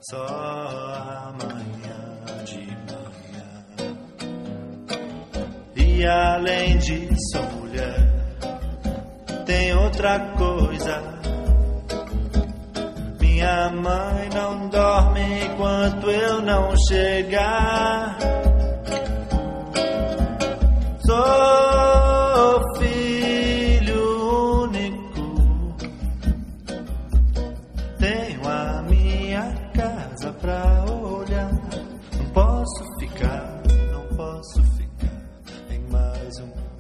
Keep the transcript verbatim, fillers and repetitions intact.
só amanhã de manhã. E além de sou mulher, tem outra coisa. Minha mãe não dorme enquanto eu não chegar. Sou filho único, tenho a minha casa pra olhar. Não posso ficar, não posso ficar em mais um